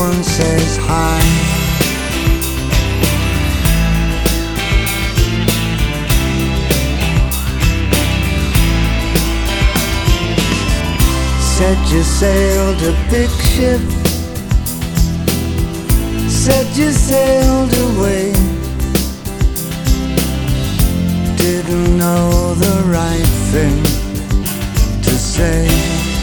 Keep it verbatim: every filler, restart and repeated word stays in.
one says hi. Said you sailed a big ship, said you sailed away, didn't know the right thing to say.